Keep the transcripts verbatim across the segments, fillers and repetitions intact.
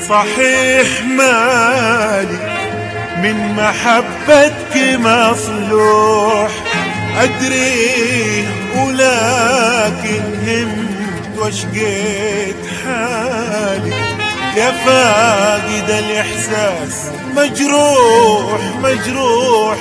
صحيح مالي من محبتك مصلوح أدري، ولكن همت وشقيت حالي يا فاقد الإحساس، مجروح مجروح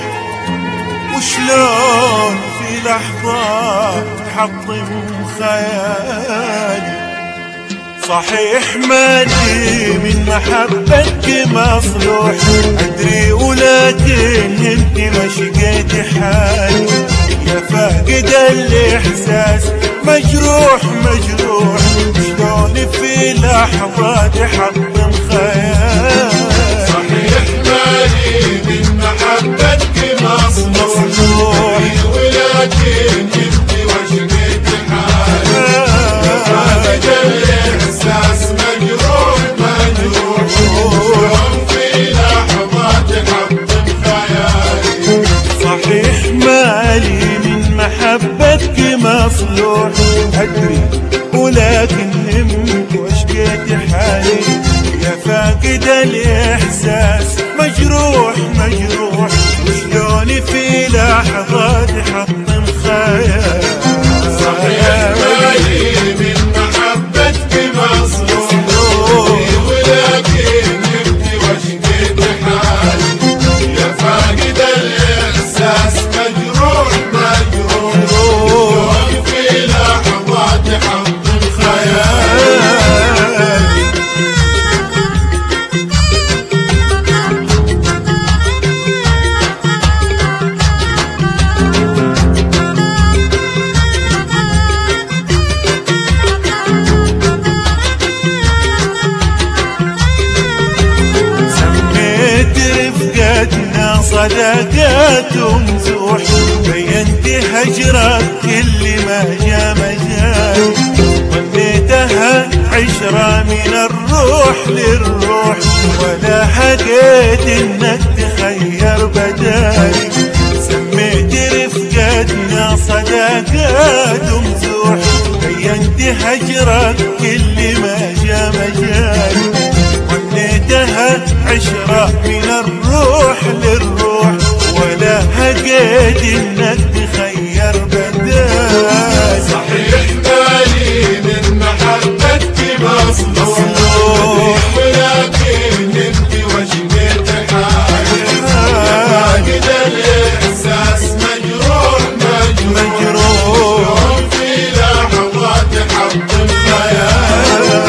وشلون في لحظة تحطم خيالي. صحيح مالي من محبتك مصلوح أدري، ولكن انت ما شقيت حالي يا فاقد الإحساس، مجروح مجروح شلون في لحظة تحطم خيالي. صحيح مالي من محبتك مصلوح ولكن انت ما شقيت حالي يا فاقد الإحساس، مجروح مجروح شلون في لحظة تحطم خيالي. صحيح مالي من محبتك مصلوح أدري، ولكن همت وشقيت حالي يا فاقد الإحساس، مجروح مجروح وشلون في لحظة تحطم خيالي. صحيح مالي من محبتك مصلوح ولكن انت وشقيت حالي يا فاقد الإحساس، مجروح مجروح شلون في لحظة تحطم خيالي. صداقات ومزوح بينت هجرك كل ما جا مجال، ظنيتها عشرة من الروح للروح ولا حقيت انك تخير بدالي. سميت رفقتنا صداقات ومزوح بينت هجرك كل ما جا مجال، ظنيتها عشرة من الروح للروح ولا حقيت انك تخير بدالي. صحيح مالي من محبتك مصلوح ولكن انت وشقيت حالي يا فاقد الإحساس، مجروح مجروح شلون في لحظة تحطم خيالي.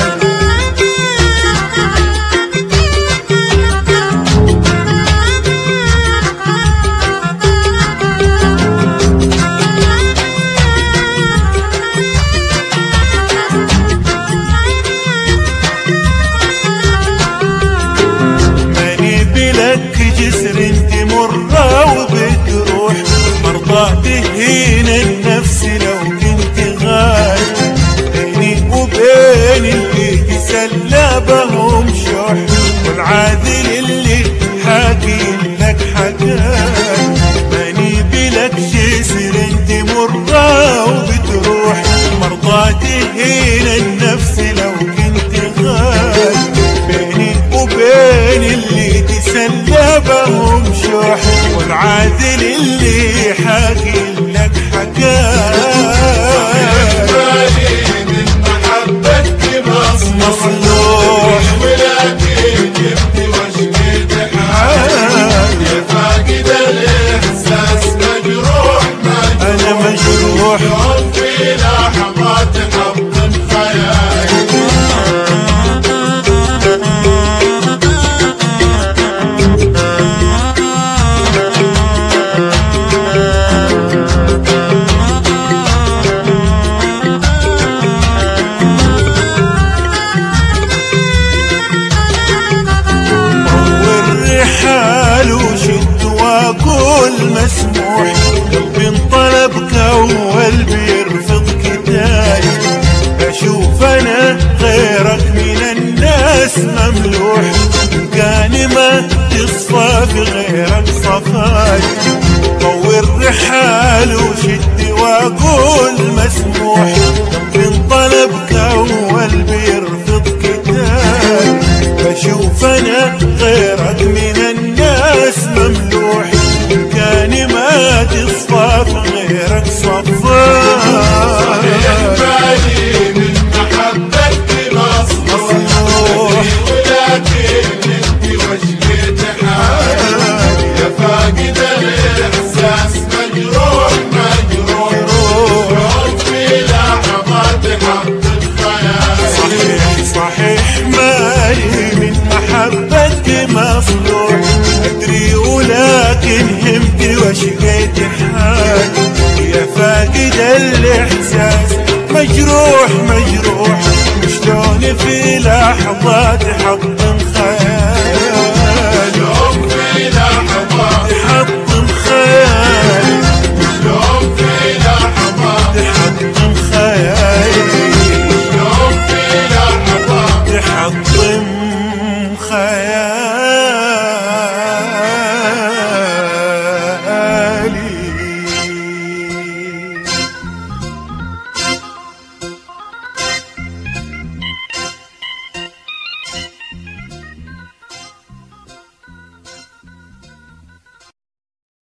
جسر انت مرة وبتروح، مرضى تهين النفس لو كنت غالي، بيني وبين اللي تسلى بهم شح، والعادل اللي حاكي لك حكاي. بني بلك جسر انت مرة وبتروح، مرضى تهين النفس لو كنت غالي، بيني وبين اللي تسلى بهم شح، والعادل اللي حاكي لك حكاي. صحيح مالي من محبتك مصلوح ولكن انت وشقيت حالي يا فاقد الإحساس، مجروح أنا مجروح شلون في لحظة تحطم خيالي. مسموح قلبي انطلبك اول بيرفض كتاي، اشوف انا غيرك من الناس مملوح، كان ما تصفى في غيرك صفاي. طور رحال وشد واقول مسموح، قلبي انطلبك اول بيرفض كتاي، بالي من محبتك مصلوح، أدري ولكن همت وشقيت حالي يا فاقد الإحساس، مجروح مجروح شلون في لحظات حط